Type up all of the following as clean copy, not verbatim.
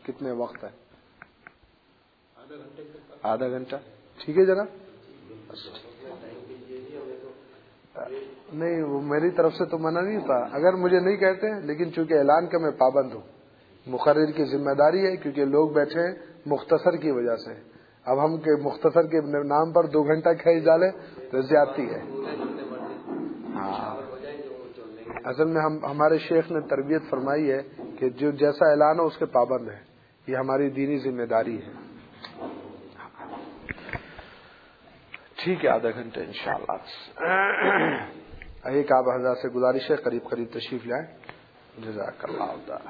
کتنے وقت ہے؟ آدھا گھنٹہ ٹھیک ہے جناب. نہیں وہ میری طرف سے تو منع نہیں تھا اگر مجھے نہیں کہتے، لیکن چونکہ اعلان کا میں پابند ہوں، مقرر کی ذمہ داری ہے کیونکہ لوگ بیٹھے ہیں مختصر کی وجہ سے. اب ہم کے مختصر کے نام پر 2 گھنٹہ کھینچ ڈالے تو زیادتی ہے. ہاں اصل میں ہمارے شیخ نے تربیت فرمائی ہے کہ جو جیسا اعلان ہو اس کے پابند ہے، یہ ہماری دینی ذمہ داری ہے. ٹھیک ہے آدھا گھنٹہ انشاءاللہ. ایک آپ حضرات سے گزارش ہے قریب قریب تشریف لائیں. جزاک اللہ تعالی.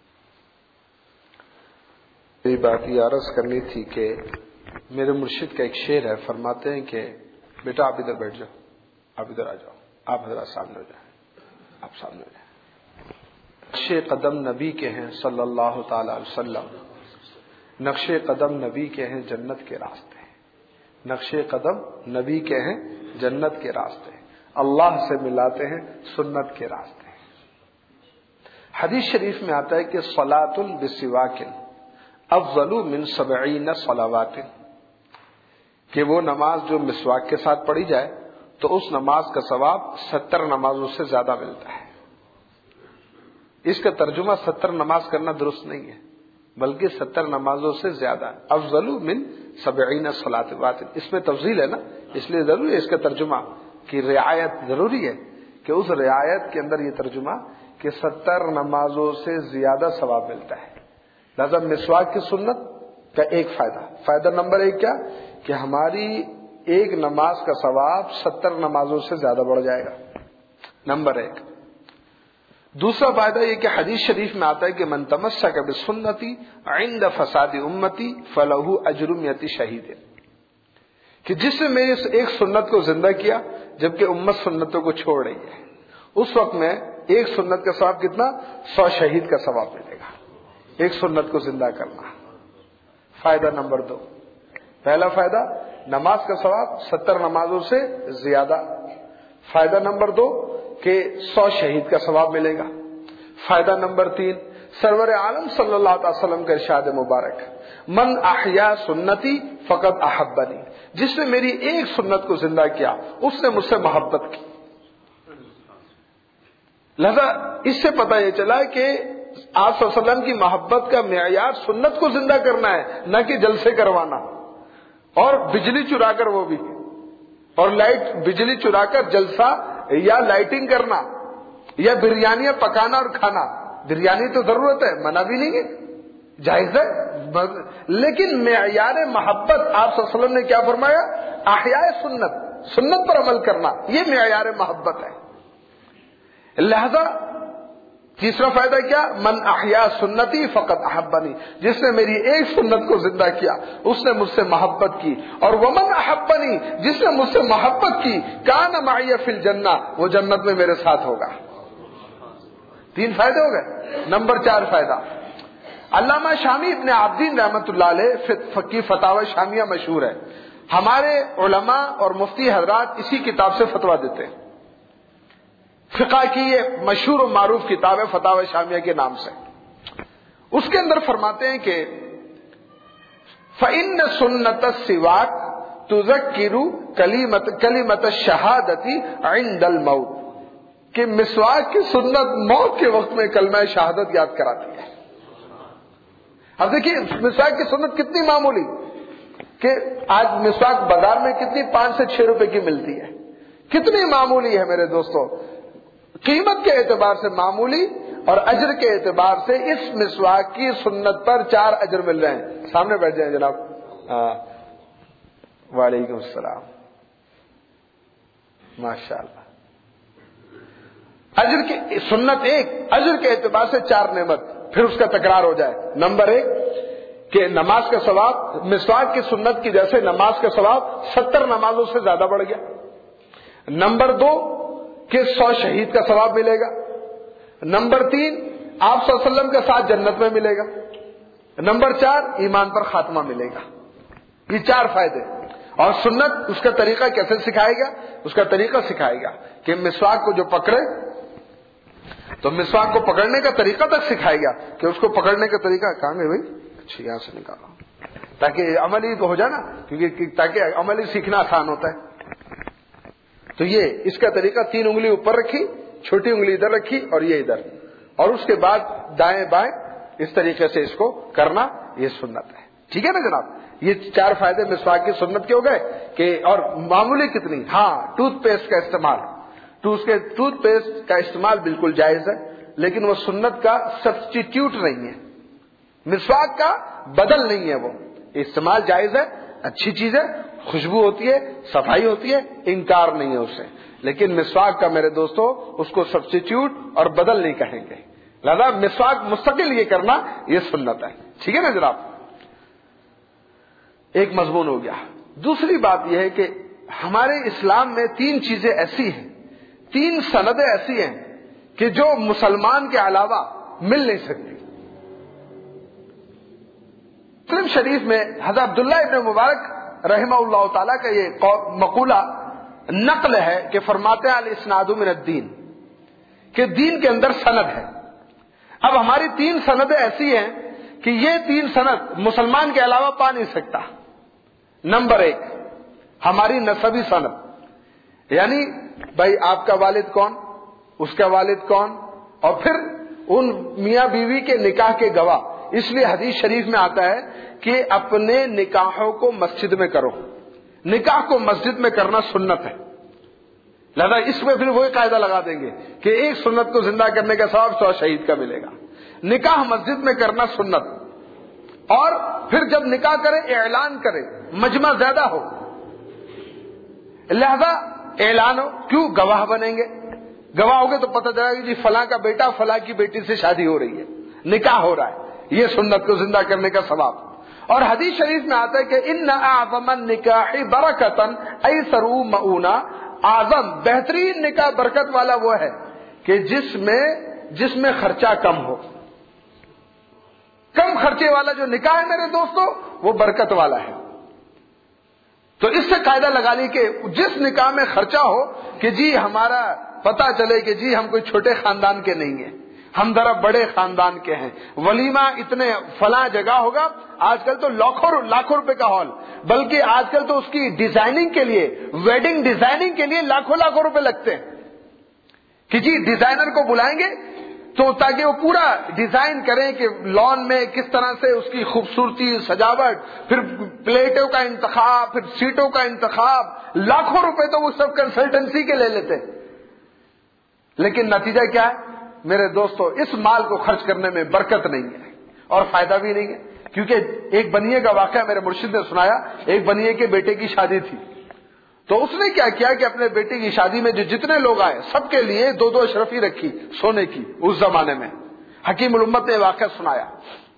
یہ بات یہ عرض کرنی تھی کہ میرے مرشد کا ایک شعر ہے، فرماتے ہیں کہ بیٹا آپ ادھر بیٹھ جاؤ، آپ ادھر آ جاؤ، آپ حضرات سامنے ہو جائیں، آپ سامنے ہو جائیں. نقش قدم نبی کے ہیں صلی اللہ تعالی علیہ وسلم، نقش قدم نبی کے ہیں جنت کے راستے، نقش قدم نبی کے ہیں جنت کے راستے، اللہ سے ملاتے ہیں سنت کے راستے. حدیث شریف میں آتا ہے کہ صلاۃ بسواک افضل من 70 صلوات، کہ وہ نماز جو مسواک کے ساتھ پڑھی جائے تو اس نماز کا ثواب 70 نمازوں سے زیادہ ملتا ہے. اس کا ترجمہ 70 نماز کرنا درست نہیں ہے، بلکہ 70 نمازوں سے زیادہ. افضل من 70 صلوات، اس میں تفضیل ہے نا، اس لیے ضروری ہے اس کا ترجمہ کی رعایت ضروری ہے کہ اس رعایت کے اندر یہ ترجمہ کہ 70 نمازوں سے زیادہ ثواب ملتا ہے. لہذا مسواک کی سنت کا ایک فائدہ نمبر 1 کیا کہ ہماری ایک نماز کا ثواب 70 نمازوں سے زیادہ بڑھ جائے گا، نمبر 1. دوسرا فائدہ یہ کہ حدیث شریف میں آتا ہے کہ من تمسک بسنتی عند فساد امتی فلہ اجر 100 شہید، کہ جس نے میری ایک سنت کو زندہ کیا جبکہ امت سنتوں کو چھوڑ رہی ہے، اس وقت میں ایک سنت کا ثواب کتنا؟ 100 شہید کا ثواب ملے گا، ایک سنت کو زندہ کرنا. فائدہ نمبر 2، پہلا فائدہ نماز کا ثواب 70 نمازوں سے زیادہ. فائدہ نمبر 2 کہ 100 شہید کا ثواب ملے گا. فائدہ نمبر 3، سرور عالم صلی اللہ علیہ وسلم کا ارشاد مبارک، من احیا سنتی فقد احبنی، جس نے میری ایک سنت کو زندہ کیا اس نے مجھ سے محبت کی. لہذا اس سے پتہ یہ چلا کہ آپ صلی اللہ علیہ وسلم کی محبت کا معیار سنت کو زندہ کرنا ہے، نہ کہ جلسے کروانا اور بجلی چرا کر، وہ بھی اور بجلی چرا کر جلسہ یا لائٹنگ کرنا یا بریانیاں پکانا اور کھانا. بریانی تو ضرورت ہے، منع بھی نہیں ہے، جائز ہے، لیکن معیار محبت آپ صلی اللہ علیہ وسلم نے کیا فرمایا؟ احیاء سنت پر عمل کرنا، یہ معیار محبت ہے. لہذا تیسرا فائدہ کیا؟ من احیا سنتی فقط احبنی، جس نے میری ایک سنت کو زندہ کیا اس نے مجھ سے محبت کی. اور ومن احبنی، جس نے مجھ سے محبت کی کان معی فی الجنہ، وہ جنت میں میرے ساتھ ہوگا. 3 فائدے ہو گئے. نمبر 4 فائدہ، علامہ شامی ابن عابدین رحمۃ اللہ علیہ کی فتاوی شامیہ مشہور ہے. ہمارے علماء اور مفتی حضرات اسی کتاب سے فتویٰ دیتے ہیں. فقہ کی یہ مشہور و معروف کتاب ہے فتاوی شامیہ کے نام سے. اس کے اندر فرماتے ہیں کہ فإن سنت السواک تذکر کلمۃ الشہادۃ عند الموت، کہ مسواک کی سنت موت کے وقت میں کلمہ شہادت یاد کراتی ہے. اب دیکھیے مسواک کی سنت کتنی معمولی، کہ آج مسواک بازار میں کتنی 5 سے 6 روپے کی ملتی ہے، کتنی معمولی ہے میرے دوستو. قیمت کے اعتبار سے معمولی اور اجر کے اعتبار سے اس مسواک کی سنت پر 4 اجر مل رہے ہیں. سامنے بیٹھ جائیں جناب. وعلیکم السلام. ماشاءاللہ. اجر کی سنت 1، اجر کے اعتبار سے 4 نعمت. پھر اس کا تکرار ہو جائے. نمبر 1 کہ نماز کا ثواب مسواک کی سنت کی جیسے نماز کا ثواب 70 نمازوں سے زیادہ بڑھ گیا. نمبر 2 کہ 100 شہید کا ثواب ملے گا. نمبر 3 آپ صلی اللہ علیہ وسلم کا ساتھ جنت میں ملے گا. نمبر 4 ایمان پر خاتمہ ملے گا. یہ 4 فائدے. اور سنت اس کا طریقہ کیسے سکھائے گا؟ اس کا طریقہ سکھائے گا کہ مسواک کو جو پکڑے تو مسواک کو پکڑنے کا طریقہ تک سکھائے گا کہ اس کو پکڑنے کا طریقہ کہاں گئے بھائی اچھا یہاں سے نکالو تاکہ عملی تو ہو جائے نا، کیونکہ تاکہ عملی سیکھنا آسان ہوتا ہے. تو یہ اس کا طریقہ 3 انگلی اوپر رکھی، چھوٹی انگلی ادھر رکھی اور یہ ادھر، اور اس کے بعد دائیں بائیں اس طریقے سے اس کو کرنا، یہ سنت ہے. ٹھیک ہے نا جناب؟ یہ 4 فائدے مسواک کی سنت کے ہو گئے کہ اور معمولی کتنی. ہاں ٹوتھ پیسٹ کا استعمال، ٹوتھ پیسٹ کا استعمال بالکل جائز ہے، لیکن وہ سنت کا سبسٹیٹیوٹ نہیں ہے، مسواک کا بدل نہیں ہے. وہ استعمال جائز ہے، اچھی چیز ہے، خوشبو ہوتی ہے، صفائی ہوتی ہے، انکار نہیں ہے اس سے، لیکن مسواک کا میرے دوستو اس کو سبسٹیٹیوٹ اور بدل نہیں کہیں گے. لہذا مسواک مستقل یہ کرنا یہ سنت ہے. ٹھیک ہے نا جناب؟ ایک مضمون ہو گیا. دوسری بات یہ ہے کہ ہمارے اسلام میں 3 چیزیں ایسی ہیں، 3 سندیں ایسی ہیں کہ جو مسلمان کے علاوہ مل نہیں سکتی. مسلم شریف میں حضرت عبداللہ ابن مبارک رحمہ اللہ تعالیٰ کا یہ مقولہ نقل ہے کہ فرماتے ہیں الاسناد من الدین، کہ دین کے اندر سند ہے. اب ہماری 3 سندیں ایسی ہیں کہ یہ 3 سند مسلمان کے علاوہ پا نہیں سکتا. نمبر 1 ہماری نسبی سند، یعنی بھائی آپ کا والد کون، اس کا والد کون، اور پھر ان میاں بیوی کے نکاح کے گواہ. اس لیے حدیث شریف میں آتا ہے کہ اپنے نکاحوں کو مسجد میں کرو، نکاح کو مسجد میں کرنا سنت ہے. لہذا اس میں پھر وہی قاعدہ لگا دیں گے کہ ایک سنت کو زندہ کرنے کا ثواب 100 شہید کا ملے گا. نکاح مسجد میں کرنا سنت، اور پھر جب نکاح کرے اعلان کرے، مجمع زیادہ ہو، لہذا اعلان ہو. کیوں؟ گواہ بنیں گے، گواہ ہوگے تو پتہ چلے گا جی فلاں کا بیٹا فلاں کی بیٹی سے شادی ہو رہی ہے، نکاح ہو رہا ہے. یہ سنت کو زندہ کرنے کا ثواب. اور حدیث شریف میں آتا ہے کہ ان اعظم النکاح برکتا ایسر مؤونہ، اعظم بہترین نکاح برکت والا وہ ہے کہ جس میں خرچہ کم ہو. کم خرچے والا جو نکاح ہے میرے دوستو وہ برکت والا ہے. تو اس سے قاعدہ لگا لی کہ جس نکاح میں خرچہ ہو کہ جی ہمارا پتہ چلے کہ جی ہم کوئی چھوٹے خاندان کے نہیں ہیں، ہم ذرا بڑے خاندان کے ہیں، ولیمہ اتنے فلاں جگہ ہوگا. آج کل تو لاکھوں روپے کا ہال، بلکہ آج کل تو اس کی ڈیزائننگ کے لیے، ویڈنگ ڈیزائننگ کے لیے لاکھوں روپے لگتے ہیں کہ جی ڈیزائنر کو بلائیں گے تو تاکہ وہ پورا ڈیزائن کریں کہ لان میں کس طرح سے اس کی خوبصورتی، سجاوٹ، پھر پلیٹوں کا انتخاب، پھر سیٹوں کا انتخاب، لاکھوں روپے تو وہ سب کنسلٹنسی کے لے لیتے. لیکن نتیجہ کیا ہے میرے دوستو؟ اس مال کو خرچ کرنے میں برکت نہیں ہے اور فائدہ بھی نہیں ہے. کیونکہ ایک بنیے کا واقعہ میرے مرشد نے سنایا. ایک بنیے کے بیٹے کی شادی تھی، تو اس نے کیا کیا کہ اپنے بیٹے کی شادی میں جو جتنے لوگ آئے سب کے لیے 2 اشرفی رکھی سونے کی. اس زمانے میں حکیم الامت نے واقعہ سنایا.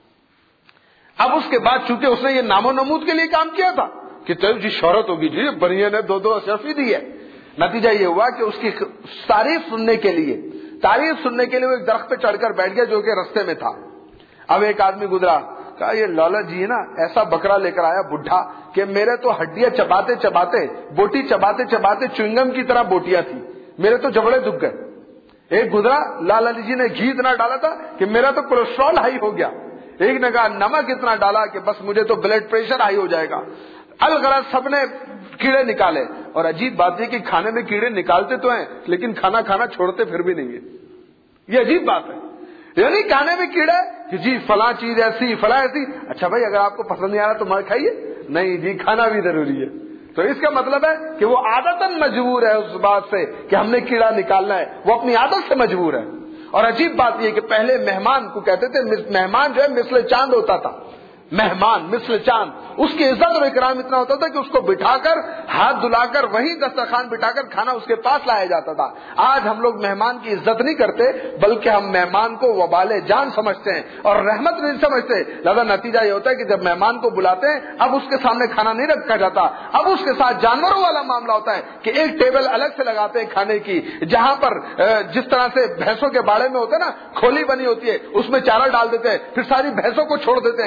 اب اس کے بعد چونکہ اس نے یہ نام و نمود کے لیے کام کیا تھا کہ تیری جی شہرت ہوگی، جی بنیے نے 2 اشرفی دی ہے. نتیجہ یہ ہوا کہ اس کی تعریف سننے کے لیے وہ ایک درخت پہ چڑھ کر بیٹھ گیا جو کہ رستے میں تھا. اب ایک آدمی گزرا، کہا یہ لالا جی ہے نا ایسا بکرا لے کر آیا بڈھا کہ میرے تو ہڈیاں چباتے چباتے، بوٹی چباتے چباتے چوئنگم کی طرح بوٹیاں تھی، میرے تو جبڑے دکھ گئے. ایک گزرا، لالا جی نے گھی اتنا ڈالا تھا کہ میرا تو کولیسٹرول ہائی ہو گیا. ایک نے کہا نمک اتنا ڈالا کہ بس مجھے تو بلڈ پریشر ہائی ہو جائے گا. الغرض سب نے کیڑے نکالے. اور عجیب بات یہ کہ کھانے میں کیڑے نکالتے تو ہیں لیکن کھانا چھوڑتے پھر بھی نہیں ہے. یہ عجیب بات ہے. یعنی کھانے میں کیڑے کہ جی فلاں چیز ایسی فلاں ایسی. اچھا بھائی اگر آپ کو پسند نہیں آ رہا تو مت کھائیے. نہیں جی کھانا بھی ضروری ہے. تو اس کا مطلب ہے کہ وہ عادتاً مجبور ہے اس بات سے کہ ہم نے کیڑا نکالنا ہے، وہ اپنی عادت سے مجبور ہے. اور عجیب بات یہ کہ پہلے مہمان کو کہتے تھے، مہمان جو ہے مثل چاند ہوتا تھا. مہمان مثل چاند، اس کی عزت اور اکرام اتنا ہوتا تھا کہ اس کو بٹھا کر ہاتھ دھلا کر وہیں دسترخوان بٹھا کر کھانا اس کے پاس لایا جاتا تھا. آج ہم لوگ مہمان کی عزت نہیں کرتے بلکہ ہم مہمان کو وبال جان سمجھتے ہیں اور رحمت نہیں سمجھتے. لہذا نتیجہ یہ ہوتا ہے کہ جب مہمان کو بلاتے ہیں اب اس کے سامنے کھانا نہیں رکھا جاتا، اب اس کے ساتھ جانوروں والا معاملہ ہوتا ہے کہ ایک ٹیبل الگ سے لگاتے ہیں کھانے کی، جہاں پر جس طرح سے بھینسوں کے باڑے میں ہوتا ہے نا کھولی بنی ہوتی ہے، اس میں چارہ ڈال دیتے ہیں، پھر ساری بھینسوں کو چھوڑ دیتے ہیں، دوڑتے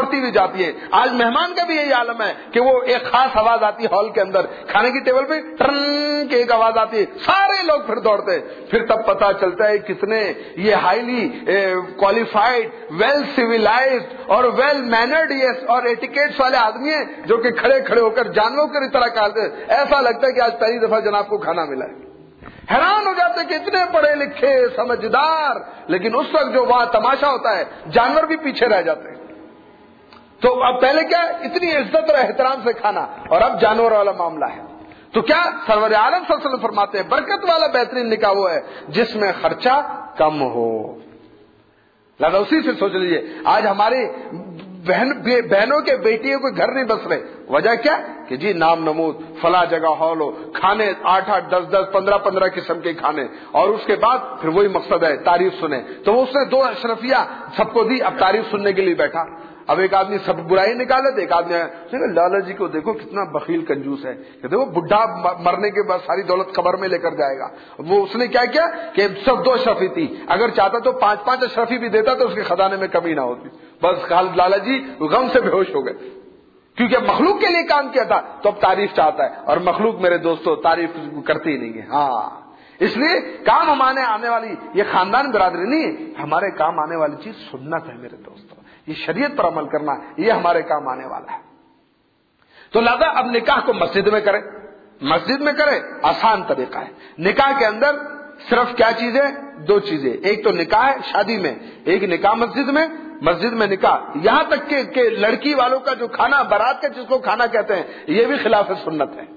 بڑھتی ہوئی جاتی ہے. آج مہمان کا بھی یہی عالم ہے کہ وہ ایک خاص آواز آتی ہے ہال کے اندر, کھانے کی ٹیبل پہ ٹرن کی ایک آواز آتی ہے, سارے لوگ پھر دوڑتے ہیں. پھر تب پتا چلتا ہے کتنے یہ ہائیلی کوالیفائڈ, ویل سیویلائزڈ اور ویل مینرڈ اور ایٹیکیٹس والے آدمی ہیں جو کہ کھڑے کھڑے ہو کر جانوروں کی طرح کھاتے ہیں. ایسا لگتا ہے کہ آج پہلی دفعہ جناب کو کھانا ملا ہے. حیران ہو جاتے کہ اتنے پڑھے لکھے سمجھدار, لیکن اس وقت جو وہاں تماشا ہوتا ہے جانور بھی پیچھے رہ جاتے ہیں. تو اب پہلے کیا اتنی عزت اور احترام سے کھانا, اور اب جانور والا معاملہ ہے. تو کیا سرور عالم صلی اللہ علیہ وسلم فرماتے ہیں برکت والا بہترین نکاح وہ ہے جس میں خرچہ کم ہو. لہذا اسی سے سوچ لیجیے آج ہماری بہنوں کے بیٹیوں کے گھر نہیں بس رہے. وجہ کیا کہ جی نام نمود فلاں جگہ ہال ہو, کھانے 8-8 10-10 15-15 قسم کے کھانے, اور اس کے بعد پھر وہی مقصد ہے تعریف سنے. تو اس نے 2 اشرفیہ سب کو دی, اب تعریف سننے کے لیے بیٹھا. اب ایک آدمی سب برائی نکالے تو ایک آدمی لالا جی کو دیکھو کتنا بخیل کنجوس ہے, کہ دیکھو بڈھا مرنے کے بعد ساری دولت قبر میں لے کر جائے گا. وہ اس نے کیا کیا کہ سب 2 اشرفی تھی, اگر چاہتا تو 5-5 اشرفی بھی دیتا تو اس کے خزانے میں کمی نہ ہوتی. بس لالا جی غم سے بے ہوش ہو گئے, کیونکہ مخلوق کے لیے کام کیا تھا تو اب تعریف چاہتا ہے. اور مخلوق میرے دوستوں تعریف کرتی ہی نہیں ہے. ہاں اس لیے کام ہمارے آنے والی یہ خاندان برادری نہیں ہے, ہمارے کام آنے والی چیز سنت ہے میرے دوستوں. یہ شریعت پر عمل کرنا یہ ہمارے کام آنے والا ہے. تو لہذا اب نکاح کو مسجد میں کریں, مسجد میں کریں آسان طریقہ ہے. نکاح کے اندر صرف کیا چیزیں, 2 چیزیں. ایک تو نکاح ہے شادی میں, ایک نکاح مسجد میں. مسجد میں نکاح, یہاں تک کہ لڑکی والوں کا جو کھانا بارات کا جس کو کھانا کہتے ہیں یہ بھی خلاف سنت ہے.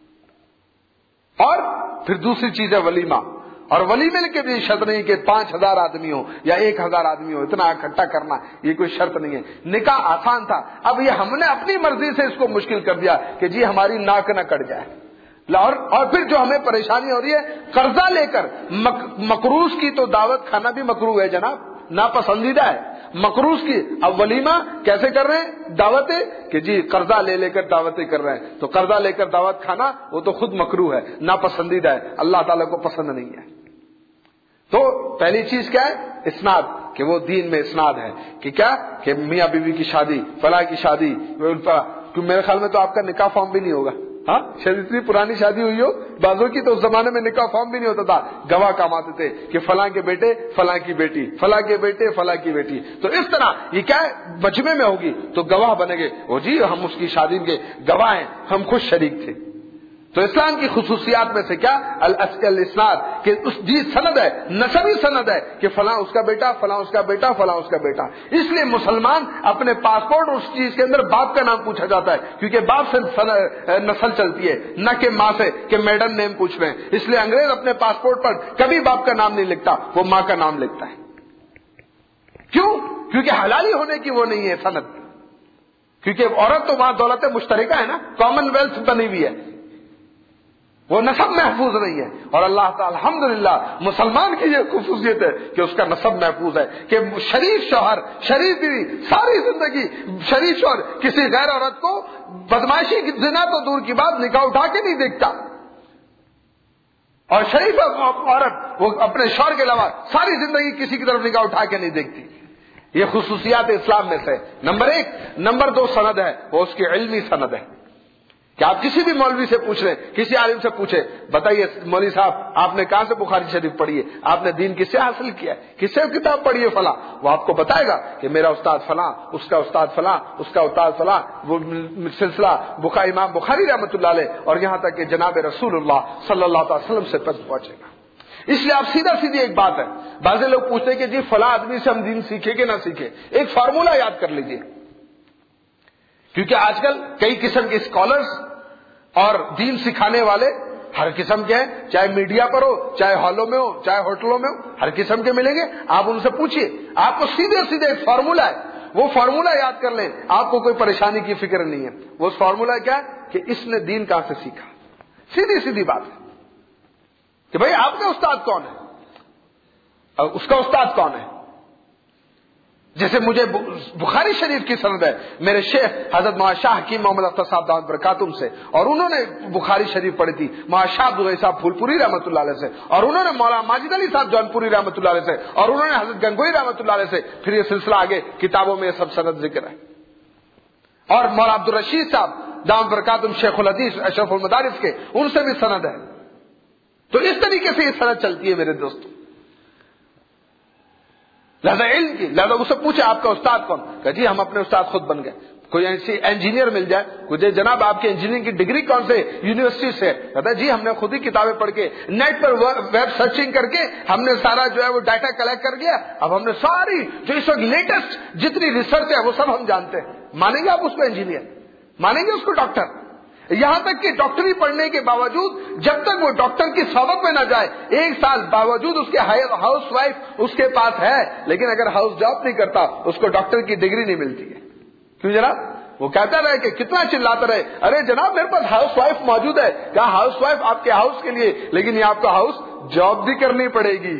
اور پھر دوسری چیز ہے ولیمہ, اور ولیمے کے بھی شرط نہیں کہ 5000 آدمی ہو یا 1000 آدمی ہو, اتنا اکٹھا کرنا یہ کوئی شرط نہیں ہے. نکاح آسان تھا, اب یہ ہم نے اپنی مرضی سے اس کو مشکل کر دیا کہ جی ہماری ناک نہ کٹ جائے. اور پھر جو ہمیں پریشانی ہو رہی ہے قرضہ لے کر مقروض کی تو دعوت کھانا بھی مکروہ ہے جناب, ناپسندیدہ ہے مقروض کی. اب ولیمہ کیسے کر رہے ہیں دعوتیں کہ جی قرضہ لے کر دعوتیں کر رہے ہیں, تو قرضہ لے کر دعوت کھانا وہ تو خود مکروہ ہے, ناپسندیدہ ہے, اللہ تعالیٰ کو پسند نہیں ہے. تو پہلی چیز کیا ہے اسناد, کہ وہ دین میں اسناد ہے کہ کیا کہ میاں بیوی کی شادی, فلاں کی شادی, میرے خیال میں تو آپ کا نکاح فارم بھی نہیں ہوگا. ہاں شاید اتنی پرانی شادی ہوئی ہو بعضوں کی تو اس زمانے میں نکاح فارم بھی نہیں ہوتا تھا, گواہ کام آتے تھے کہ فلاں کے بیٹے فلاں کی بیٹی, فلاں کے بیٹے فلاں کی بیٹی. تو اس طرح یہ کیا ہے مجمع میں ہوگی تو گواہ بنے گے, وہ جی ہم اس کی شادی کے گواہ ہیں, ہم خود شریک تھے. تو اسلام کی خصوصیات میں سے کیا الاسناد, کہ اس جی سند ہے, نسبی سند ہے کہ فلاں اس کا بیٹا, فلاں اس کا بیٹا, فلاں اس کا بیٹا. اس لیے مسلمان اپنے پاسپورٹ اس چیز کے اندر باپ کا نام پوچھا جاتا ہے, کیونکہ باپ سے نسل چلتی ہے نہ کہ ماں سے کہ میڈم نیم پوچھ رہے ہیں. اس لیے انگریز اپنے پاسپورٹ پر کبھی باپ کا نام نہیں لکھتا, وہ ماں کا نام لکھتا ہے. کیوں؟ کیونکہ حلالی ہونے کی وہ نہیں ہے سند, کیونکہ عورت تو وہاں دولت مشترکہ ہے نا, کامن ویلتھ بنی ہوئی ہے, وہ نسب محفوظ نہیں ہے. اور اللہ تعالی الحمدللہ مسلمان کی یہ خصوصیت ہے کہ اس کا نسب محفوظ ہے, کہ شریف شوہر شریف بیوی ساری زندگی شریف شوہر کسی غیر عورت کو بدماشی کی زنا تو دور کی بات نکاح اٹھا کے نہیں دیکھتا, اور شریف عورت وہ اپنے شوہر کے علاوہ ساری زندگی کسی کی طرف نکاح اٹھا کے نہیں دیکھتی. یہ خصوصیات اسلام میں سے نمبر 1. نمبر 2 سند ہے, وہ اس کی علمی سند ہے کہ آپ کسی بھی مولوی سے پوچھ لیں, کسی عالم سے پوچھے, بتائیے مولوی صاحب آپ نے کہاں سے بخاری شریف پڑھی ہے, آپ نے دین کس سے حاصل کیا ہے, کس سے کتاب پڑھی ہے فلاں, وہ آپ کو بتائے گا کہ میرا استاد فلاں, اس کا استاد فلاں, اس کا استاد فلاں, وہ سلسلہ امام بخاری رحمۃ اللہ علیہ, اور یہاں تک کہ جناب رسول اللہ صلی اللہ تعالی وسلم سے پہنچے گا. اس لیے آپ سیدھی ایک بات ہے, بعض لوگ پوچھتے ہیں کہ جی فلاں آدمی سے ہم دین سیکھے کہ نہ سیکھے. ایک فارمولہ یاد کر لیجئے, کیونکہ آج کل کئی قسم کے اسکالرز اور دین سکھانے والے ہر قسم کے ہیں, چاہے میڈیا پر ہو, چاہے ہالوں میں ہو, چاہے ہوٹلوں میں ہو, ہر قسم کے ملیں گے. آپ ان سے پوچھیے, آپ کو سیدھے ایک فارمولہ ہے, وہ فارمولہ یاد کر لیں, آپ کو کوئی پریشانی کی فکر نہیں ہے. وہ فارمولہ کیا ہے کہ اس نے دین کہاں سے سیکھا. سیدھی بات ہے کہ بھائی آپ کا استاد کون ہے اور اس کا استاد کون ہے. جیسے مجھے بخاری شریف کی سند ہے میرے شیخ حضرت مولانا شاہ حکیم محمد اختر صاحب دامت برکاتہم سے, اور انہوں نے بخاری شریف پڑھی تھی مولانا شاہ عبدالغنی صاحب پھولپوری رحمۃ اللہ علیہ سے, اور انہوں نے مولانا ماجد علی صاحب جونپوری رحمۃ اللہ علیہ سے, اور انہوں نے حضرت گنگوئی رحمۃ اللہ علیہ سے. پھر یہ سلسلہ آگے کتابوں میں یہ سب سند ذکر ہے. اور مولا عبد الرشید صاحب دام برکاتہم شیخ الحدیث اشرف المدارس کے، ان سے بھی سند ہے. تو اس طریقے سے یہ سند چلتی ہے میرے دوستوں. لہذا علم کی، لہذا اسے پوچھے آپ کا استاد کون؟ کہ جی ہم اپنے استاد خود بن گئے. کوئی ایسی انجینئر مل جائے، کوئی جناب آپ کی انجینئرنگ کی ڈگری کون سے یونیورسٹی سے؟ کہتا ہے جی ہم نے خود ہی کتابیں پڑھ کے، نیٹ پر ویب سرچنگ کر کے ہم نے سارا جو ہے وہ ڈاٹا کلیکٹ کر لیا. اب ہم نے ساری جو اس وقت لیٹسٹ جتنی ریسرچ ہے وہ سب ہم جانتے ہیں. مانیں گے آپ اس کو انجینئر؟ مانیں گے اس کو ڈاکٹر؟ یہاں تک کہ ڈاکٹری پڑھنے کے باوجود جب تک وہ ڈاکٹر کی صحبت میں نہ جائے، 1 سال باوجود اس کے ہاؤس وائف اس کے پاس ہے، لیکن اگر ہاؤس جاب نہیں کرتا اس کو ڈاکٹر کی ڈگری نہیں ملتی ہے. کیوں جناب؟ وہ کہتا رہے کہ کتنا چلاتا رہے، ارے جناب میرے پاس ہاؤس وائف موجود ہے. کہا ہاؤس وائف آپ کے ہاؤس کے لیے، لیکن یہ آپ کو ہاؤس جاب بھی کرنی پڑے گی.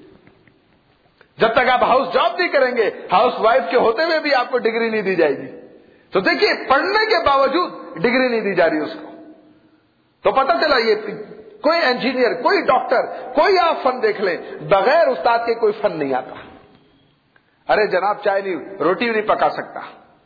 جب تک آپ ہاؤس جاب نہیں کریں گے، ہاؤس وائف کے ہوتے ہوئے بھی آپ کو ڈگری نہیں دی جائے گی. تو دیکھیے پڑھنے کے باوجود ڈگری نہیں دی جا رہی اس کو. تو پتہ چلا یہ کوئی انجینئر، کوئی ڈاکٹر، کوئی آپ فن دیکھ لیں، بغیر استاد کے کوئی فن نہیں آتا. ارے جناب چائے نہیں، روٹی نہیں پکا سکتا.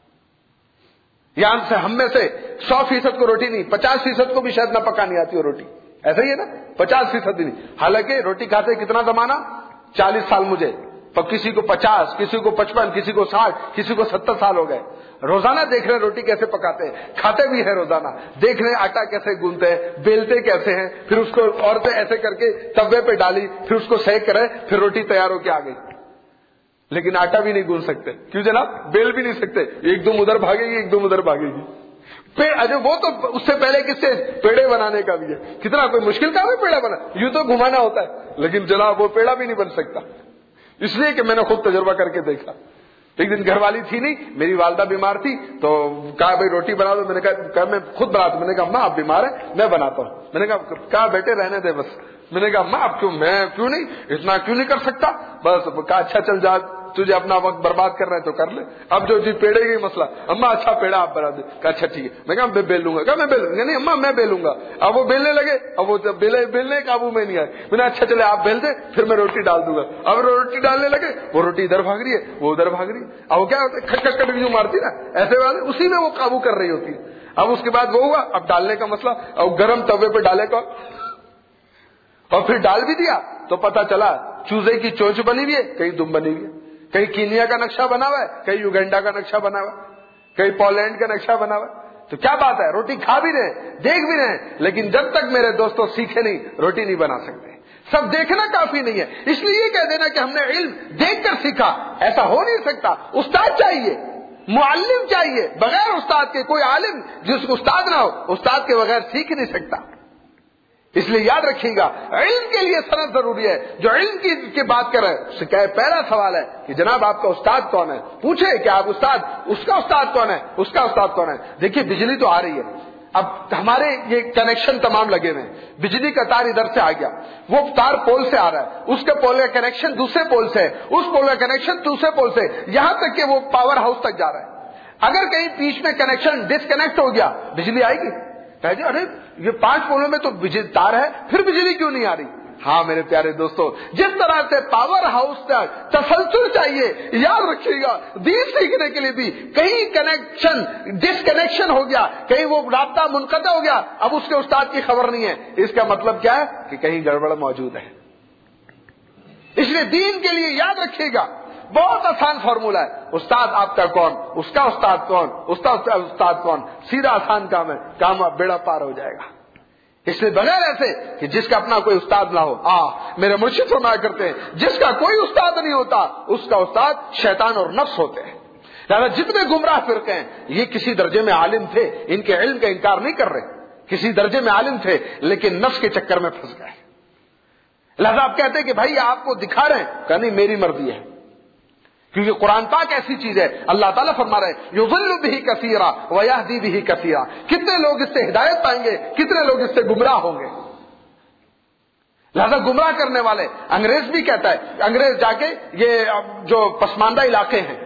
یہاں سے ہم میں سے 100% کو روٹی نہیں، 50% کو بھی شاید نہ پکانی آتی ہو روٹی. ایسا ہی ہے نا، 50% بھی نہیں. حالانکہ روٹی کھاتے کتنا زمانہ؟ 40 سال مجھے، کسی کو 50، کسی کو 55، کسی کو 60، کسی کو 70 سال ہو گئے. روزانہ دیکھ رہے روٹی کیسے پکاتے ہیں، کھاتے بھی ہیں روزانہ، دیکھ رہے آٹا کیسے گوندتے ہیں، بیلتے کیسے ہیں، پھر اس کو عورتیں ایسے کر کے توے پہ ڈالی، پھر اس کو سیک کرے، پھر روٹی تیار ہو کے آ گئی. لیکن آٹا بھی نہیں گون سکتے. کیوں جناب؟ بیل بھی نہیں سکتے. ایک دم ادھر بھاگے گی، ایک دم ادھر بھاگے گی. اچھا وہ تو اس سے پہلے کس سے پیڑے بنانے کا بھی ہے. کتنا کوئی مشکل کام ہے پیڑا بنا، یوں تو گھمانا ہوتا ہے، لیکن جناب وہ پیڑا بھی نہیں بن سکتا. اس لیے کہ میں نے خود تجربہ کر کے دیکھا. ایک دن گھر والی تھی نہیں، میری والدہ بیمار تھی، تو کہا بھائی روٹی بنا دو. میں نے کہا میں خود بناتا ہوں. میں نے کہا اماں آپ بیمار ہیں، میں بناتا ہوں. میں نے کہا بیٹے رہنے دے بس. میں نے کہا اماں آپ کیوں، میں کیوں نہیں، اتنا کیوں نہیں کر سکتا بس. کہا اچھا چل جا، تجھے اپنا وقت برباد کر رہے ہیں تو کر لے. اب جو جی پیڑے گئی مسئلہ، اماں اچھا پیڑا آپ بنا دے. کہا اچھا ٹھیک ہے. میں کہا میں بیل لوں گا. کہا میں بیل لوں گا. نہیں اماں میں بیلوں گا. اب وہ بیلنے لگے، اب وہ بیلنے قابو میں نہیں آئے. میں نے اچھا چلے آپ بیل دے، پھر میں روٹی ڈال دوں گا. اب روٹی ڈالنے لگے، وہ روٹی ادھر بھاگ رہی ہے، وہ ادھر بھاگ رہی ہے. اب وہ کیا ہوتا ہے، کھٹ کھٹ کٹ جو مارتی نا ایسے والے، اسی میں وہ قابو کر رہی ہوتی ہے. اب اس کے بعد وہ ہوا، اب ڈالنے کا مسئلہ، اب گرم توے پہ ڈالے کا، اور پھر ڈال بھی دیا تو پتا چلا چوزے کی چونچ بنی ہوئی ہے، کہیں دم بنی ہوئی ہے، کہیں کینیا کا نقشہ بنا ہوا ہے، کہیں یوگینڈا کا نقشہ بنا ہوا ہے، کہیں پولینڈ کا نقشہ بنا ہوا ہے. تو کیا بات ہے، روٹی کھا بھی رہے، دیکھ بھی رہے، لیکن جب تک میرے دوستوں سیکھے نہیں روٹی نہیں بنا سکتے. سب دیکھنا کافی نہیں ہے. اس لیے یہ کہہ دینا کہ ہم نے علم دیکھ کر سیکھا، ایسا ہو نہیں سکتا. استاد چاہیے، معلم چاہیے. بغیر استاد کے کوئی عالم جس کو استاد نہ ہو، استاد کے بغیر سیکھ نہیں سکتا. اس لیے یاد رکھیے گا علم کے لیے سند ضروری ہے. جو علم کی بات کر رہے ہیں اس سے کیا پہلا سوال ہے کہ جناب آپ کا استاد کون ہے. پوچھے کہ آپ استاد، اس کا استاد کون ہے، اس کا استاد کون ہے. دیکھیے بجلی تو آ رہی ہے، اب ہمارے یہ کنیکشن تمام لگے ہوئے ہیں. بجلی کا تار ادھر سے آ گیا، وہ تار پول سے آ رہا ہے، اس کے پول کا کنیکشن دوسرے پول سے ہے، اس پول کا کنیکشن دوسرے پول سے، یہاں تک کہ وہ پاور ہاؤس تک جا رہا ہے. اگر کہیں بیچ میں کنیکشن ڈسکنیکٹ ہو گیا، بجلی آئے گی؟ کہہ جی ارے یہ 5 پولوں میں تو تار ہے، پھر بجلی کیوں نہیں آ رہی؟ ہاں میرے پیارے دوستو، جس طرح سے پاور ہاؤس تک تسلسل چاہیے، یاد رکھیے گا دین سیکھنے کے لیے بھی کہیں کنیکشن ڈسکنیکشن ہو گیا، کہیں وہ رابطہ منقطع ہو گیا، اب اس کے استاد کی خبر نہیں ہے، اس کا مطلب کیا ہے کہ کہیں گڑبڑ موجود ہے. اس لیے دین کے لیے یاد رکھیے گا بہت آسان فارمولا ہے. استاد آپ کا کون، اس کا استاد کون، اس کا استاد کون، سیدھا آسان کام ہے، کام بیڑا پار ہو جائے گا. اس لیے بغیر ایسے کہ جس کا اپنا کوئی استاد نہ ہو. میرے مرشد فرمایا کرتے ہیں جس کا کوئی استاد نہیں ہوتا اس کا استاد شیطان اور نفس ہوتے ہیں. لہذا جتنے گمراہ فرقے ہیں یہ کسی درجے میں عالم تھے، ان کے علم کا انکار نہیں کر رہے، کسی درجے میں عالم تھے لیکن نفس کے چکر میں پھنس گئے. لہذا آپ کہتے ہیں کہ بھائی آپ کو دکھا رہے ہیں، کہ نہیں میری مرضی ہے، کیونکہ قرآن پاک ایسی چیز ہے. اللہ تعالیٰ فرما رہے ہیں یضل بہ کثیرا ویہدی بہ کثیرا. کتنے لوگ اس سے ہدایت پائیں گے، کتنے لوگ اس سے گمراہ ہوں گے. لہذا گمراہ کرنے والے، انگریز بھی کہتا ہے، انگریز جا کے یہ جو پسماندہ علاقے ہیں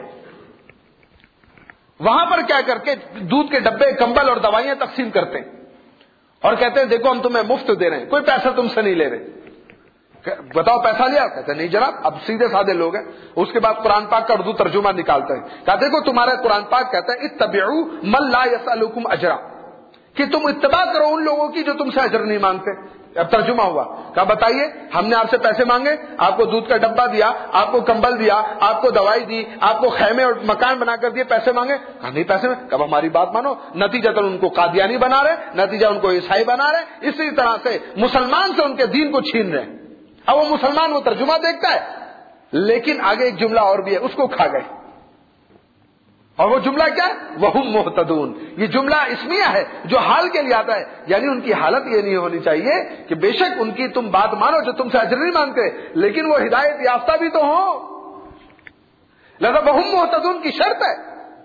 وہاں پر کیا کر کے دودھ کے ڈبے، کمبل اور دوائیاں تقسیم کرتے ہیں اور کہتے ہیں دیکھو ہم تمہیں مفت دے رہے ہیں، کوئی پیسہ تم سے نہیں لے رہے. بتاؤ پیسہ لیا؟ کہتے نہیں جناب. اب سیدھے سادے لوگ ہیں. اس کے بعد قرآن پاک کا اردو ترجمہ نکالتے ہیں. کہا دیکھو تمہارا قرآن پاک کہتا ہے اتبعوا من لا یسألکم اجرا، کہ تم اتباع کرو ان لوگوں کی جو تم سے اجر نہیں مانگتے. اب ترجمہ ہوا. کہا بتائیے ہم نے آپ سے پیسے مانگے، آپ کو دودھ کا ڈبہ دیا، آپ کو کمبل دیا، آپ کو دوائی دی، آپ کو خیمے اور مکان بنا کر دیے، پیسے مانگے؟ کہا نہیں پیسے میں. کب ہماری بات مانو. نتیجہ تو ان کو قادیانی بنا رہے، نتیجہ ان کو عیسائی بنا رہے. اسی طرح سے مسلمان سے ان کے دین کو چھین رہے. اب وہ مسلمان وہ ترجمہ دیکھتا ہے، لیکن آگے ایک جملہ اور بھی ہے، اس کو کھا گئے. اور وہ جملہ کیا ہے؟ وَهُمْ مُهْتَدُونَ. یہ جملہ اسمیہ ہے جو حال کے لیے آتا ہے. یعنی ان کی حالت یہ نہیں ہونی چاہیے کہ بے شک ان کی تم بات مانو جو تم سے اجر نہیں مانگتے، لیکن وہ ہدایت یافتہ بھی تو ہوں. لہذا وَهُمْ مُهْتَدُونَ کی شرط ہے.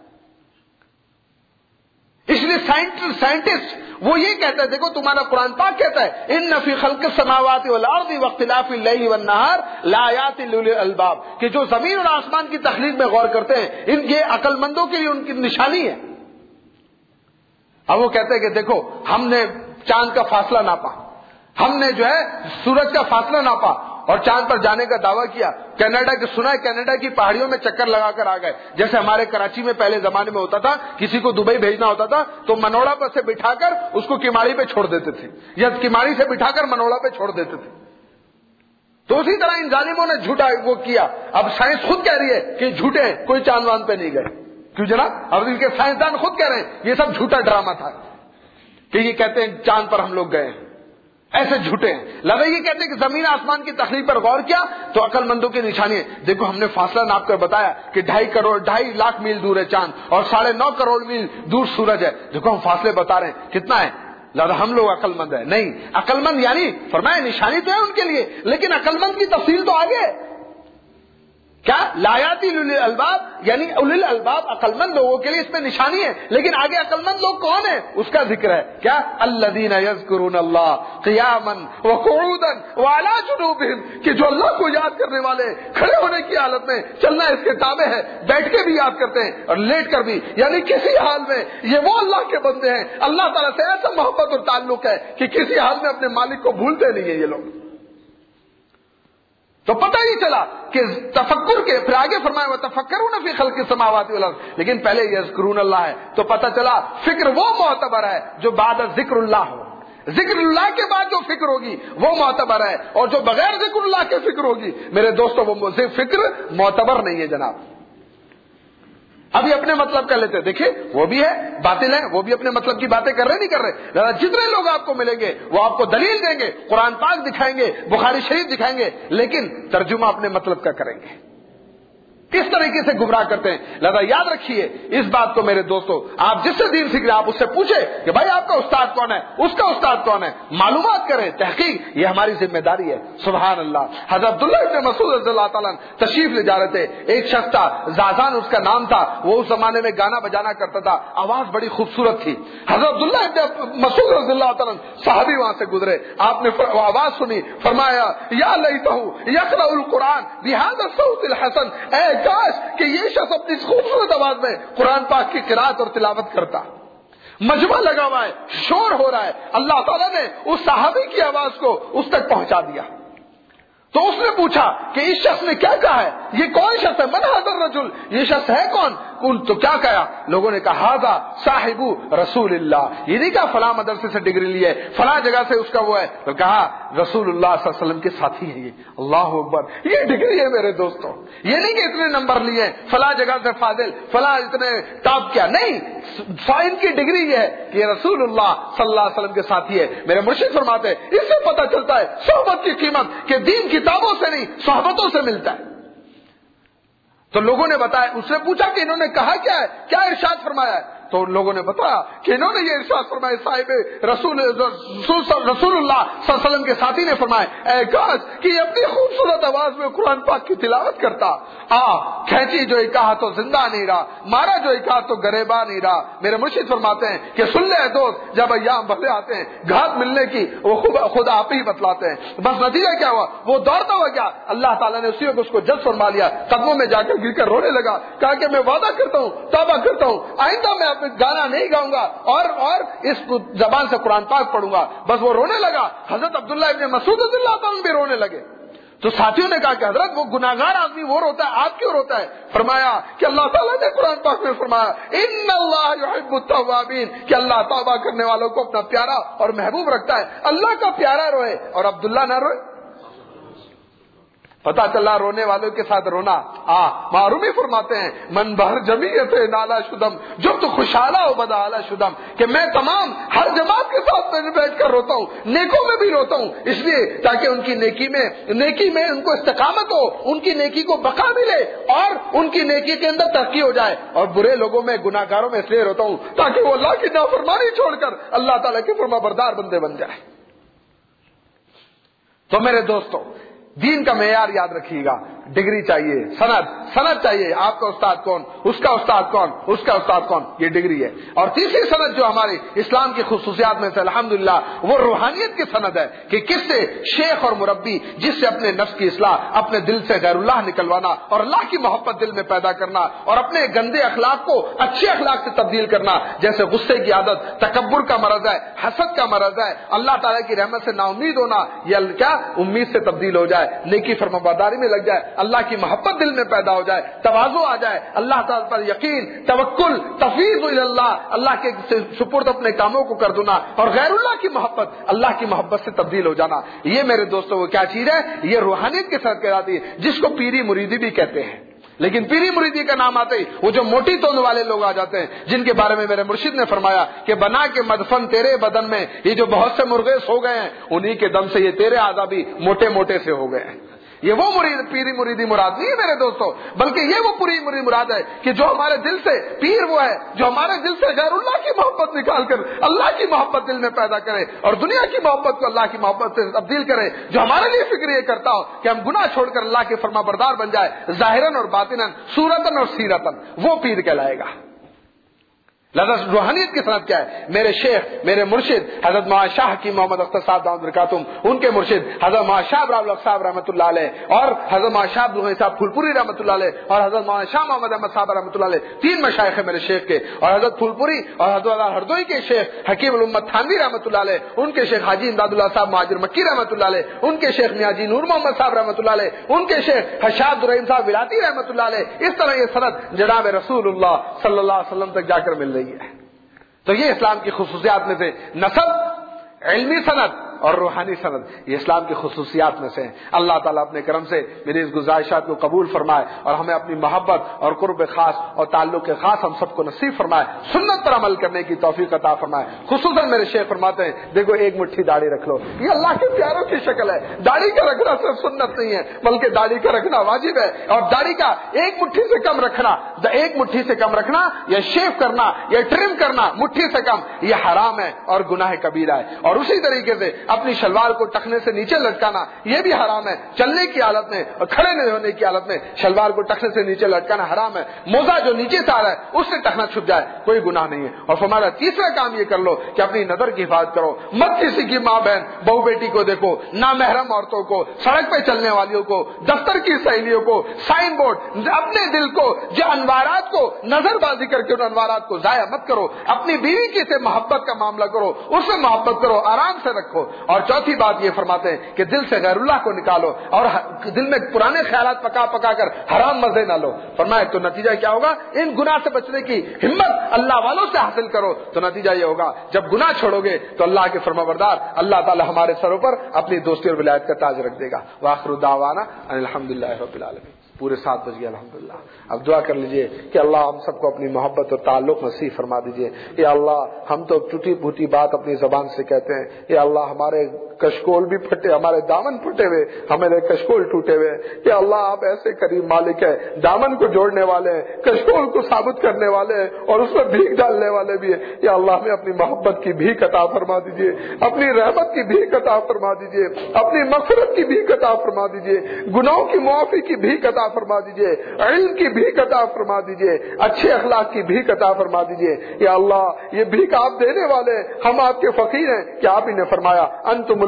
اس لیے سائنٹسٹ وہ یہ کہتا ہے، دیکھو تمہارا قرآن پاک کہتا ہے ان فی خلق السماوات والارض واختلاف اللیل والنہار لآیات لأولی الالباب، کہ جو زمین اور آسمان کی تخلیق میں غور کرتے ہیں ان کے عقل مندوں کے لیے ان کی نشانی ہے. اب وہ کہتے ہیں کہ دیکھو ہم نے چاند کا فاصلہ ناپا، ہم نے جو ہے سورج کا فاصلہ ناپا اور چاند پر جانے کا دعویٰ کیا. کینیڈا کے سنا ہے کینیڈا کی پہاڑیوں میں چکر لگا کر آ گئے. جیسے ہمارے کراچی میں پہلے زمانے میں ہوتا تھا، کسی کو دبئی بھیجنا ہوتا تھا تو منوڑا پر سے بٹھا کر اس کو کماڑی پہ چھوڑ دیتے تھے، یا کماڑی سے بٹھا کر منوڑا پہ چھوڑ دیتے تھے. تو اسی طرح ان ظالموں نے جھوٹا وہ کیا. اب سائنس خود کہہ رہی ہے کہ جھوٹے ہیں، کوئی چاند واند پہ نہیں گئے. کیوں جناب؟ اب ان کے سائنسدان خود کہہ رہے ہیں یہ سب جھوٹا ڈرامہ تھا، کہ یہ کہتے ہیں چاند پر ہم لوگ گئے ہیں. ایسے جھوٹے ہیں. لگا یہ کہتے ہیں کہ زمین آسمان کی تخلیق پر غور کیا تو عقل مندوں کی نشانی ہے. دیکھو ہم نے فاصلہ ناپ کر بتایا کہ 2.5 لاکھ میل دور ہے چاند اور 9.5 کروڑ میل دور سورج ہے. دیکھو ہم فاصلے بتا رہے ہیں کتنا ہے. لہذا ہم لوگ عقل مند ہیں. نہیں، عقل مند یعنی فرمایا نشانی تو ہے ان کے لیے، لیکن عقل مند کی تفصیل تو آگے. کیا لایاتی الی الالباب، یعنی الی الالباب عقل مند لوگوں کے لیے اس میں نشانی ہے. لیکن آگے عقل مند لوگ کون ہیں اس کا ذکر ہے. کیا؟ الذین یذکرون اللہ قیاما وقعودا وعلی جنوبہم، کہ جو اللہ کو یاد کرنے والے کھڑے ہونے کی حالت میں، چلنا اس کے تابع ہے، بیٹھ کے بھی یاد کرتے ہیں اور لیٹ کر بھی، یعنی کسی حال میں یہ وہ اللہ کے بندے ہیں. اللہ تعالیٰ سے ایسا محبت اور تعلق ہے کہ کسی حال میں اپنے مالک کو بھولتے نہیں ہیں یہ لوگ. تو پتہ ہی چلا کہ تفکر کے پھر آگے فرمایا وَتَفَكَّرُونَ فِي خَلْقِ السَّمَاوَاتِ وَالْأَرْضِ، لیکن پہلے یذکرون اللہ ہے. تو پتہ چلا فکر وہ معتبر ہے جو بعد ذکر اللہ ہو. ذکر اللہ کے بعد جو فکر ہوگی وہ معتبر ہے، اور جو بغیر ذکر اللہ کے فکر ہوگی میرے دوستو وہ فکر معتبر نہیں ہے جناب. ابھی اپنے مطلب کر لیتے. دیکھیں وہ بھی ہے باطل ہے، وہ بھی اپنے مطلب کی باتیں کر رہے نہیں کر رہے. جتنے لوگ آپ کو ملیں گے وہ آپ کو دلیل دیں گے، قرآن پاک دکھائیں گے، بخاری شریف دکھائیں گے، لیکن ترجمہ اپنے مطلب کا کریں گے. کس طریقے سے گمراہ کرتے ہیں. لہذا یاد رکھیے اس بات کو میرے دوستو، آپ جس سے دین سیکھ رہے آپ اس سے پوچھیں کہ بھائی آپ کا استاد کون ہے، اس کا استاد کون ہے، معلومات کریں، تحقیق، یہ ہماری ذمہ داری ہے. سبحان اللہ. حضرت عبداللہ ابن مسعود رضی اللہ تعالیٰ تشریف لے جا رہے تھے. ایک شخص تھا زازان اس کا نام تھا، وہ اس زمانے میں گانا بجانا کرتا تھا، آواز بڑی خوبصورت تھی. حضرت عبداللہ ابن مسعود رضی اللہ تعالیٰ صحابی وہاں سے گزرے، آپ نے آواز سنی، فرمایا یا لیتہ یقرأ القرآن بہذا الصوت الحسن، اے کاش کہ یہ شخص اپنی خوبصورت آواز میں قرآن پاک کی قرات اور تلاوت کرتا. مجمع لگا ہوا ہے، شور ہو رہا ہے، اللہ تعالیٰ نے اس صحابی کی آواز کو اس تک پہنچا دیا. تو اس نے پوچھا کہ اس شخص نے کیا کہا ہے، یہ کون شخص ہے، من ھذا الرجل، یہ شخص ہے کون. تو کیا کہا لوگوں نے کہا ھذا صاحب رسول اللہ، یہ نہیں کہا فلاں مدرسے سے ڈگری لی ہے، فلاں جگہ سے اس کا وہ ہے، تو کہا رسول اللہ صلی اللہ علیہ وسلم کے ساتھی ہیں یہ. اللہ اکبر. یہ ڈگری ہے میرے دوستوں، یہ نہیں کہ اتنے نمبر لیے فلاں جگہ سے فاضل، فلاں اتنے ٹاپ کیا، نہیں. سائن کی ڈگری یہ ہے کہ یہ رسول اللہ صلی اللہ علیہ وسلم کے ساتھی ہے. میرے مرشد فرماتے ہیں اس سے پتہ چلتا ہے صحبت کی قیمت، کہ دین کتابوں سے نہیں صحبتوں سے ملتا ہے. تو لوگوں نے بتایا، اس نے پوچھا کہ انہوں نے کہا کیا ہے، کیا ارشاد فرمایا ہے. تو لوگوں نے بتایا کہ انہوں نے یہ ارشاد فرمایا، صاحب رسول اللہ صلی اللہ علیہ وسلم کے ساتھی نے فرمایا اے کاش کہ یہ اپنی خوبصورت آواز میں قرآن پاک کی تلاوت کرتا. کھینچی جو ایک کہا تو زندہ نہیں رہا، مارا جو ایک کہا تو گریباں نہیں رہا. میرے مرشد فرماتے ہیں کہ سن لے دوست، جب ایام بدلے آتے ہیں گھات ملنے کی وہ خود آپ ہی بتلاتے ہیں. بس نتیجہ کیا ہوا، وہ دوڑتا ہوا گیا، اللہ تعالیٰ نے اسی وقت اس کو جلد فرما لیا، قدموں میں جا کر گر کر رونے لگا. کہا کہ میں وعدہ کرتا ہوں، توبہ کرتا ہوں، آئندہ میں گانا نہیں گاؤں گا اور اس زبان سے قرآن پاک پڑھوں گا. بس وہ رونے لگا. حضرت عبداللہ ابن مسعود رضی اللہ تعالیٰ بھی رونے لگے. تو ساتھیوں نے کہا کہ حضرت وہ گناہگار آدمی وہ روتا ہے، آپ کیوں روتا ہے؟ فرمایا کہ اللہ تعالیٰ نے قرآن پاک میں فرمایا ان اللہ یحب التوابین، کہ اللہ توبہ کرنے والوں کو اپنا پیارا اور محبوب رکھتا ہے۔ اللہ کا پیارا روئے اور عبداللہ نہ روئے، پتا چلا رونے والوں کے ساتھ رونا۔ معرومی فرماتے ہیں من بہر جمیعت نالا شدم، جو تو خوشحالہ ہو بدا اعلی شدم، کہ میں تمام ہر جماعت کے ساتھ بیٹھ کر روتا ہوں، نیکوں میں بھی روتا ہوں، اس لیے تاکہ ان کی نیکی میں ان کو استقامت ہو، ان کی نیکی کو بقا ملے اور ان کی نیکی کے اندر ترقی ہو جائے، اور برے لوگوں میں گناہگاروں میں اس لیے روتا ہوں تاکہ وہ اللہ کی نافرمانی چھوڑ کر اللہ تعالیٰ کے فرما بردار بندے بن جائے۔ تو میرے دوستو، دین کا معیار یاد رکھیے گا، ڈگری چاہیے، سند چاہیے، آپ کا استاد کون، اس کا استاد کون، اس کا استاد کون، یہ ڈگری ہے۔ اور تیسری سند جو ہماری اسلام کی خصوصیات میں سے الحمدللہ وہ روحانیت کی سند ہے، کہ کس سے شیخ اور مربی، جس سے اپنے نفس کی اصلاح، اپنے دل سے غیر اللہ نکلوانا اور اللہ کی محبت دل میں پیدا کرنا اور اپنے گندے اخلاق کو اچھے اخلاق سے تبدیل کرنا، جیسے غصے کی عادت، تکبر کا مرض ہے، حسد کا مرض ہے، اللہ تعالیٰ کی رحمت سے نا امید ہونا، یہ کیا امید سے تبدیل ہو جائے، نیکی فرمانبرداری میں لگ جائے، اللہ کی محبت دل میں پیدا ہو جائے، تواضع آ جائے، اللہ تعالیٰ پر یقین، توکل، تفویض اللہ کے سپرد اپنے کاموں کو کر دینا، اور غیر اللہ کی محبت اللہ کی محبت سے تبدیل ہو جانا۔ یہ میرے دوستوں وہ کیا چیز ہے؟ یہ روحانیت کے ساتھ کہلاتی ہے، جس کو پیری مریدی بھی کہتے ہیں۔ لیکن پیری مریدی کا نام آتے ہی وہ جو موٹی توند والے لوگ آ جاتے ہیں، جن کے بارے میں میرے مرشد نے فرمایا کہ بنا کے مدفن تیرے بدن میں یہ جو بہت سے مرغیس ہو گئے ہیں، انہی کے دم سے یہ تیرے اعضا بھی موٹے موٹے سے ہو گئے ہیں۔ یہ وہ پیری مریدی مراد نہیں ہے میرے دوستوں، بلکہ یہ وہ پوری مریدی مراد ہے کہ جو ہمارے دل سے، پیر وہ ہے جو ہمارے دل سے غیر اللہ کی محبت نکال کر اللہ کی محبت دل میں پیدا کرے اور دنیا کی محبت کو اللہ کی محبت سے تبدیل کرے، جو ہمارے لیے فکر یہ کرتا ہو کہ ہم گناہ چھوڑ کر اللہ کے فرما بردار بن جائے، ظاہراً اور باطناً، صورتاً اور سیرتاً، وہ پیر کہلائے گا۔ لذا روحانیت کی صنعت کیا ہے؟ میرے شیخ، میرے مرشد حضرت مولانا شاہ کی محمد اختر صاحب دامت برکاتہم، ان کے مرشد حضرت مولانا شاہ ابراہیم الحق صاحب رحمۃ اللہ علیہ، اور حضرت مولانا شاہ عبدالغنی صاحب پھولپوری رحمۃ اللہ علیہ، اور حضرت مولانا شاہ محمد احمد صاحب رحمۃ اللہ علیہ، تین مشائخ ہیں میرے شیخ کے، اور حضرت پھولپوری اور حضرت ہردوئی کے شیخ حکیم الامت تھانوی رحمۃ اللہ علیہ، ان کے شیخ حاجی امداد اللہ صاحب مہاجر مکی رحمۃ اللہ علیہ، ان کے شیخ میاں جی نور محمد صاحب رحمۃ اللہ علیہ، ان کے شیخ حشاد الرحیم صاحب ولاتی رحمۃ اللہ علیہ۔ اس طرح یہ سند جناب رسول اللہ صلی اللہ علیہ وسلم تک جا کر مل رہی ہے۔ تو یہ اسلام کی خصوصیات میں سے نسب، علمی سند اور روحانی سند، یہ اسلام کی خصوصیات میں سے ہیں۔ اللہ تعالیٰ اپنے کرم سے میری اس گزارشات کو قبول فرمائے اور ہمیں اپنی محبت اور قرب خاص اور تعلق خاص ہم سب کو نصیب فرمائے، سنت پر عمل کرنے کی توفیق عطا فرمائے۔ خصوصاً میرے شیخ فرماتے ہیں دیکھو ایک مٹھی داڑھی رکھ لو، یہ اللہ کے پیاروں کی شکل ہے۔ داڑھی کا رکھنا صرف سنت نہیں ہے بلکہ داڑھی کا رکھنا واجب ہے، اور داڑھی کا ایک مٹھی سے کم رکھنا، ایک مٹھی سے کم رکھنا یا شیو کرنا یا ٹرم کرنا مٹھی سے کم، یہ حرام ہے اور گناہ کبیرہ ہے۔ اور اسی طریقے سے اپنی شلوار کو ٹخنے سے نیچے لٹکانا یہ بھی حرام ہے، چلنے کی حالت میں اور کھڑے نہیں ہونے کی حالت میں شلوار کو ٹخنے سے نیچے لٹکانا حرام ہے۔ موزہ جو نیچے سے آ رہا ہے اس سے ٹخنا چھپ جائے کوئی گناہ نہیں ہے۔ اور ہمارا تیسرا کام یہ کر لو کہ اپنی نظر کی حفاظت کرو، مت کسی کی ماں بہن بہو بیٹی کو دیکھو، نامحرم عورتوں کو، سڑک پہ چلنے والیوں کو، دفتر کی سہیلیوں کو، سائن بورڈ، اپنے دل کو جو انوارات کو نظر بازی کر کے ان انوارات کو ضائع مت کرو۔ اپنی بیوی کی سے محبت کا معاملہ کرو، اس سے محبت کرو، آرام سے رکھو۔ اور چوتھی بات یہ فرماتے ہیں کہ دل سے غیر اللہ کو نکالو اور دل میں پرانے خیالات پکا پکا کر حرام مزے نہ لو۔ فرمایا تو نتیجہ کیا ہوگا؟ ان گناہ سے بچنے کی ہمت اللہ والوں سے حاصل کرو، تو نتیجہ یہ ہوگا جب گناہ چھوڑو گے تو اللہ کے فرمانبردار اللہ تعالی ہمارے سروں پر اپنی دوستی اور ولایت کا تاج رکھ دے گا۔ وآخر دعوانا ان الحمدللہ رب العالمین۔ پورے 7 بج گئے الحمدللہ۔ اب دعا کر لیجئے کہ اللہ ہم سب کو اپنی محبت اور تعلق نصیب فرما دیجئے۔ یا اللہ ہم تو ٹوٹی پھوٹی بات اپنی زبان سے کہتے ہیں، یا اللہ ہمارے کشکول بھی پھٹے، ہمارے دامن پھٹے ہوئے، ہمارے کشکول ٹوٹے ہوئے، یا اللہ آپ ایسے کریم مالک ہے، دامن کو جوڑنے والے ہیں، کشکول کو ثابت کرنے والے ہیں اور اس میں بھیک ڈالنے والے بھی ہیں۔ یا اللہ ہمیں اپنی محبت کی بھیک عطا فرما دیجئے، اپنی رحمت کی بھیک عطا فرما دیجئے، اپنی مغفرت کی بھیک عطا فرما دیجئے، گناہوں کی معافی کی بھیک عطا فرما دیجئے، علم کی بھیک عطا فرما دیجئے، اچھے اخلاق کی بھیک عطا فرما دیجئے۔ یا اللہ یہ بھیک آپ دینے والے، ہم آپ کے فقیر ہیں کہ آپ ہی نے فرمایا انتم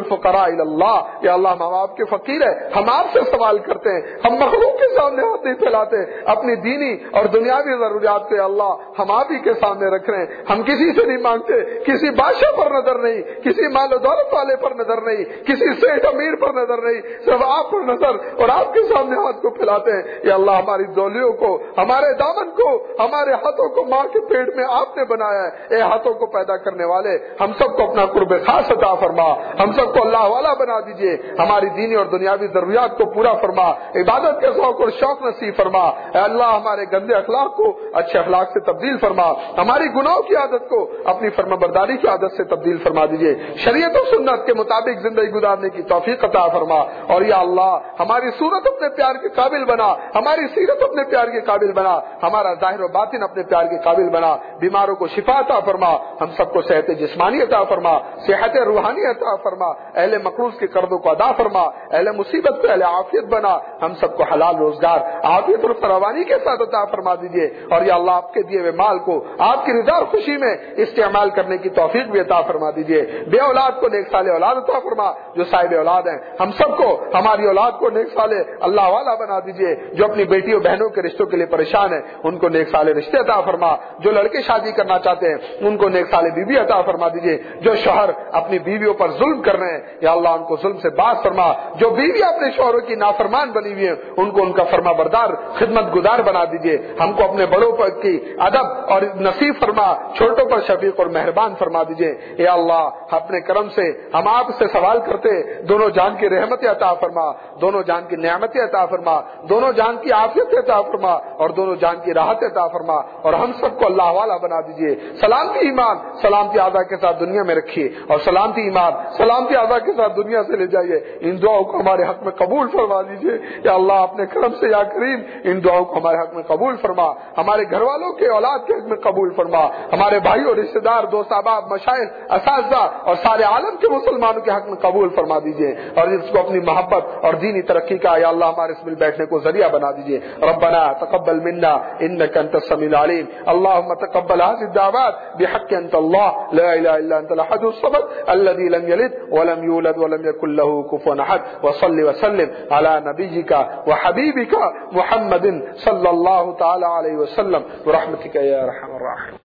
الفقراء الی اللہ، یا اللہ ہم آپ کے فقیر ہیں، ہم آپ سے سوال کرتے ہیں، ہم مخلوق کے سامنے ہاتھ نہیں پھیلاتے، اپنی دینی اور دنیاوی ضروریات کو اللہ ہم آپ ہی کے سامنے رکھ رہے ہیں، ہم کسی سے نہیں مانگتے، کسی بادشاہ پر نظر نہیں، کسی مال و دولت والے پر نظر نہیں، کسی سیٹ امیر پر نظر نہیں، صرف آپ پر نظر اور آپ کے سامنے ہاتھ کو پھیلاتے ہیں۔ یا اللہ ہماری ڈولیوں کو، ہمارے دامن کو، ہمارے ہاتھوں کو ماں کے پیٹ میں آپ نے بنایا ہے، اے ہاتھوں کو پیدا کرنے والے ہم سب کو اپنا قرب خاص عطا فرما، ہم سب کو اللہ والا بنا دیجئے، ہماری دینی اور دنیاوی ضروریات کو پورا فرما، عبادت کے ذوق اور شوق نصیب فرما، اے اللہ ہمارے گندے اخلاق کو اچھے اخلاق سے تبدیل فرما، ہماری گناہوں کی عادت کو اپنی فرمانبرداری کی عادت سے تبدیل فرما دیجئے، شریعت و سنت کے مطابق زندگی گزارنے کی توفیق عطا فرما، اور یا اللہ ہماری صورت اپنے پیار کے قابل بنا، ہماری سیرت اپنے پیار کے قابل بنا، ہمارا ظاہر و باطن اپنے پیار کے قابل بنا، بیماروں کو شفا عطا فرما، ہم سب کو صحت جسمانی عطا فرما، صحت روحانی عطا فرما، اہل مقروض کے قرضوں کو ادا فرما، اہل مصیبت کو اہل عافیت بنا، ہم سب کو حلال روزگار عافیت اور فراوانی کے ساتھ عطا فرما دیجئے، اور یا اللہ آپ کے دیے ہوئے مال کو آپ کی رضا اور خوشی میں استعمال کرنے کی توفیق بھی عطا فرما دیجئے، بے اولاد کو نیک صالح اولاد عطا فرما، جو صاحب اولاد ہیں ہم سب کو ہماری اولاد کو نیک صالح اللہ والا بنا دیجئے، جو اپنی بیٹیوں بہنوں کے رشتوں کے لیے پریشان ہیں ان کو نیک صالح رشتے عطا فرما، جو لڑکے شادی کرنا چاہتے ہیں ان کو نیک صالح بیوی عطا فرما دیجئے، جو شوہر اپنی بیویوں پر ظلم کر رہے ہیں یا اللہ ان کو ظلم سے باز فرما، جو بیوی اپنے شوہروں کی نافرمان بنی ہوئی ہیں ان کو ان کا فرما بردار خدمت گزار بنا دیجئے، ہم کو اپنے بڑوں پر کی ادب اور نصیب فرما، چھوٹوں پر شفیق اور مہربان فرما دیجئے، یا اللہ اپنے کرم سے ہم آپ سے سوال کرتے دونوں جان کی رحمت عطا فرما، دونوں جان کی نعمت عطا فرما، دونوں جان کی عافیت عطا فرما اور دونوں جان کی راحت عطا فرما، اور ہم سب کو اللہ والا بنا دیجئے، سلامتی ایمان سلامتی اعضاء کے ساتھ دنیا میں رکھیے اور سلامتی ایمان سلامتی اعضاء کے ساتھ دنیا سے لے جائیے، ان دعاؤں کو ہمارے حق میں قبول فرما دیجئے، یا اللہ اپنے کرم سے یا کریم ان دعاؤں کو ہمارے حق میں قبول فرما، ہمارے گھر والوں کے اولاد کے حق میں قبول فرما، ہمارے بھائیوں رشتہ دار دوست احباب مشائخ اساتذہ اور سارے عالم کے مسلمانوں کے حق میں قبول فرما دیجئے، اور اس کو اپنی محبت اور دینی ترقی کا یا اللہ ہمارے اس مل بیٹھنے کو ذریعہ بنا دیجئے، ربنا تقبل منا انك انت السميع العليم، اللهم تقبل هذه الدعوات بحق انت الله لا اله الا انت الاحد الصمد الذي لم يلد ولم يولد ولم يكن له كفوا احد، وصل وسلم على نبيك وحبيبك محمد صلى الله تعالى عليه وسلم برحمتك يا ارحم الراحمين.